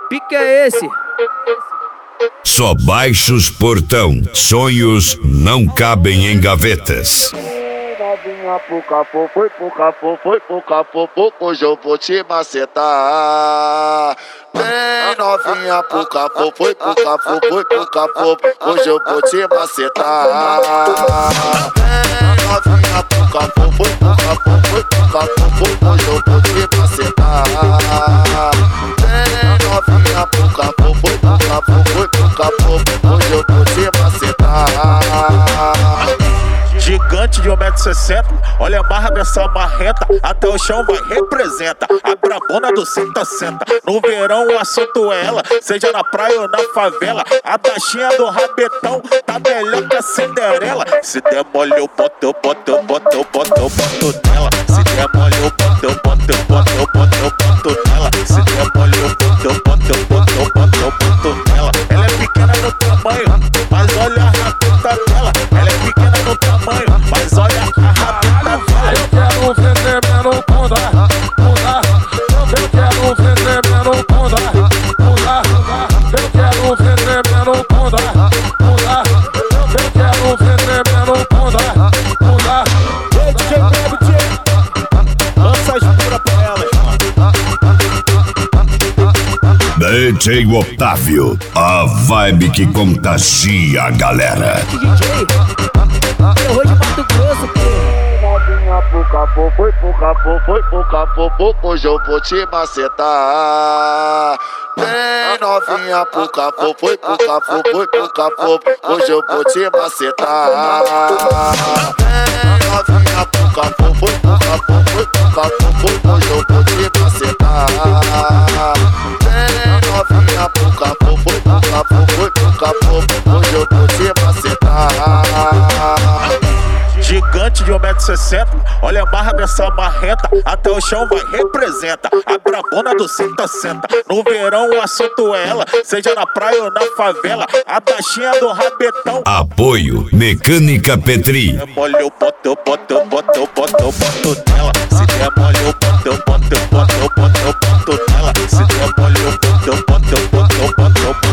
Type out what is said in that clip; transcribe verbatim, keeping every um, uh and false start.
pique é esse? Só baixos portão, sonhos não cabem em gavetas. Novinha pro capô, foi pro capô, foi pro capô, hoje eu vou te macetar. Vem novinha pro capô, foi pro capô, foi pro capô, hoje eu vou te macetar. Vem novinha pro capô, foi pro capô, foi pro capô, hoje eu vou te macetar. Vem novinha pro capô, foi pro capô, foi pro capô, hoje eu vou te macetar. Gigante de um metro e sessenta, olha a barra dessa marreta, até o chão vai, representa a brabona do senta senta. No verão o assunto é ela, seja na praia ou na favela, a baixinha do rabetão tá melhor que a Cinderela. Se der mole eu boto, eu boto, eu boto, eu boto, eu boto nela. Se der mole eu boto, eu boto, eu boto, eu boto, eu boto nela. Se der mole eu boto, eu boto, eu boto, eu boto, eu boto nela. Ela é pequena no tamanho, mas olha a rabeta dela. Ela é pequena no tamanho, mas olha a rabeta dela. Eu quero ver tremendo bunda, bunda. Eu quero ver tremendo bunda, bunda. Eu quero ver tremendo bunda, bunda. Eu quero ver tremendo bunda, bunda. Ei, D J Gravity, lança as puras pra elas, mano. D J Otávio, a vibe que contagia a galera. D J, terror de Mato Grosso, pô. Novinha pro capô, foi pro capô, foi pro capô, hoje eu vou te macetar. Vem novinha pro capô, foi pro capô, foi pro capô, hoje eu vou te macetar. Vem novinha pro capô, foi pro capô, foi pro capô, hoje eu vou te macetar. Vem novinha pro capô, foi pro capô, foi pro capô, hoje eu vou te macetar. Gigante de um metro e sessenta, olha a barra dessa marreta, até o chão vai, representa a brabona do senta senta. No verão o assunto é ela, seja na praia ou na favela, a baixinha do rabetão. Apoio Mecânica Petri. Se der mole eu boto, eu boto, eu boto, eu boto, eu boto nela. Se der mole eu boto, eu boto, eu boto, eu boto, eu boto nela. Se der mole eu boto, eu boto, eu boto, eu boto, eu boto